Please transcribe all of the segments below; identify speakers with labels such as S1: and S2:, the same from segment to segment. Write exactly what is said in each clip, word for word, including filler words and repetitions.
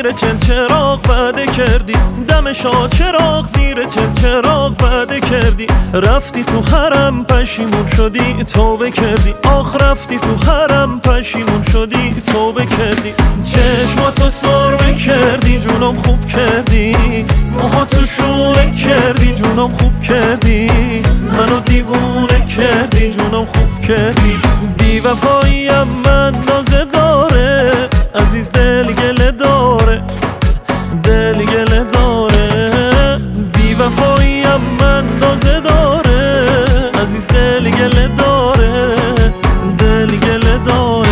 S1: زیر چل چراغ وعده کردی، دم شاه چراغ زیر چل چراغ وعده کردی. رفتی تو حرم پشیمون شدی توبه کردی، آخ رفتی تو حرم پشیمون شدی توبه کردی. چشماتو سرمه کردی جونم خوب کردی، موهاتو شونه کردی جونم خوب کردی. منو دیوونه کردی جونم خوب کردی. بی وفاییم من نازه داره، عزیز دل گله داره، دل گله داره. بی وفاییم من نازه داره، عزیز دل گله داره، دل گله داره.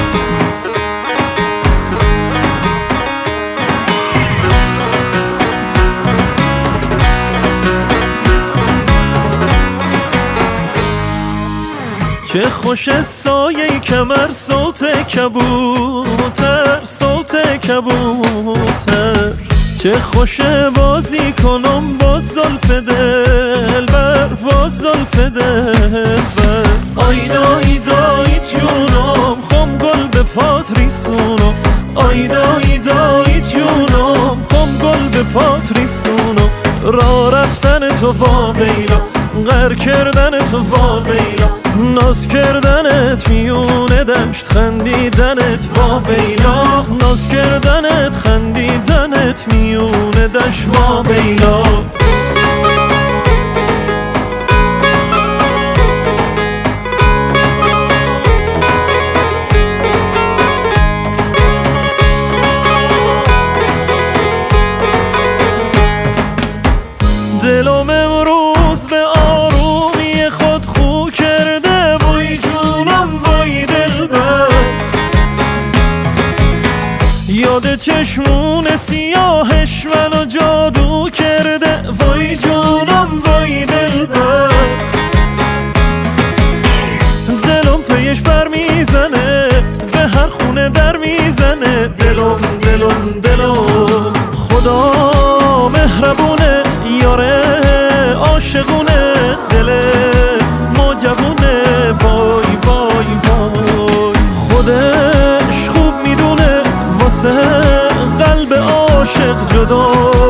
S1: چه خوش سایه کمر صوت کبوتر، صوت کبوتر. چه خوش بازی کنم با زلف دلبر، با زلف دلبر. آیدا ایدای جونم خم گل به پات ریسونم، آیدا ایدای جونم خم گل به پات ریسونم. را رفتن تو واویلا، غر کردن تو واویلا، ناز کردنت میونه دشت خندیدنت واویلا، ناز کردنت خندیدنت میونه دشت واویلا. دلم امروز به آرومی خود خو کرده، وای جونم وای دلبر. یاد چشمون سیاهش منو جادو کرده، وای جونم وای دلبر. دلم پیش بر میزنه، به هر خونه در میزنه. دلم دلم دلم خدا مهربونه، یاره عاشقونه، دل ما جوونه. وای وای وای خودش خوب میدونه، واسه قلب عاشق جدا